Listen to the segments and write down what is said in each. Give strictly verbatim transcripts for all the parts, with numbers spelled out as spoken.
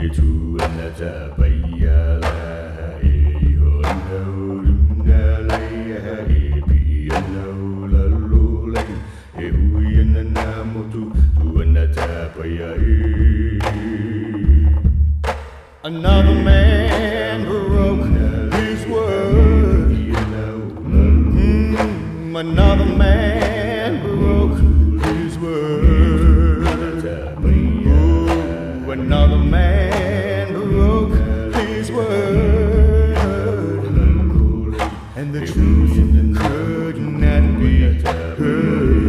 Another man broke his word. Mm, another man broke his word. Ooh, another man broke his word. And the truth could not be heard.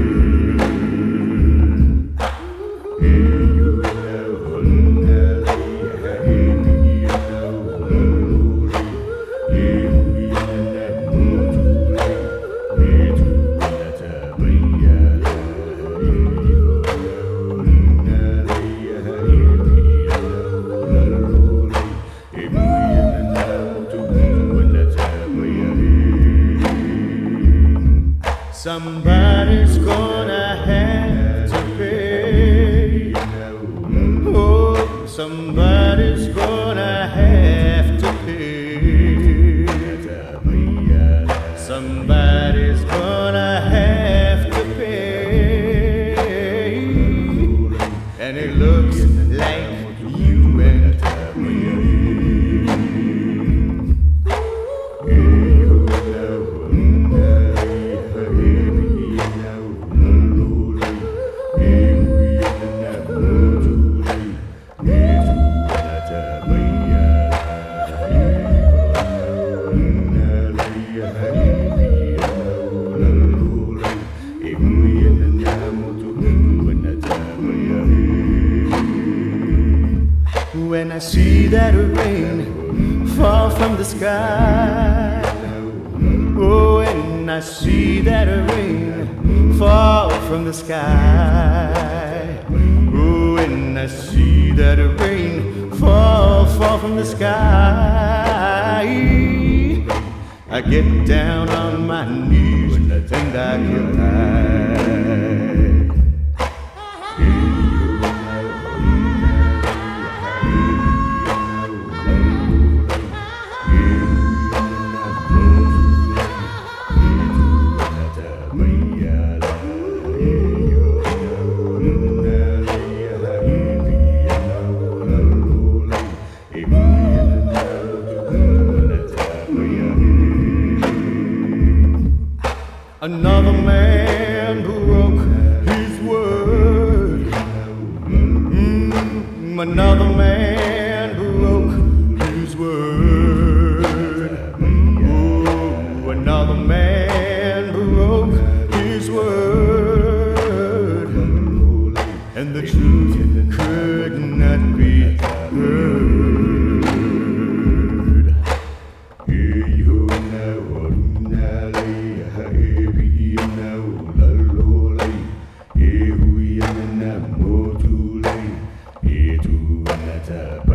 Somebody's gonna have to pay. Oh, somebody's gonna have to pay. Somebody's gonna have to pay. And it looks like you and me. When I see that rain fall from the sky, oh, when I see that rain fall from the sky, oh, when I see that rain fall, fall from the sky, I get down on my knees and I cry. Another man broke his word. Mm, another man broke his word. Oh, another man broke his word. And the truth could not be heard. Motu lay, itu anata.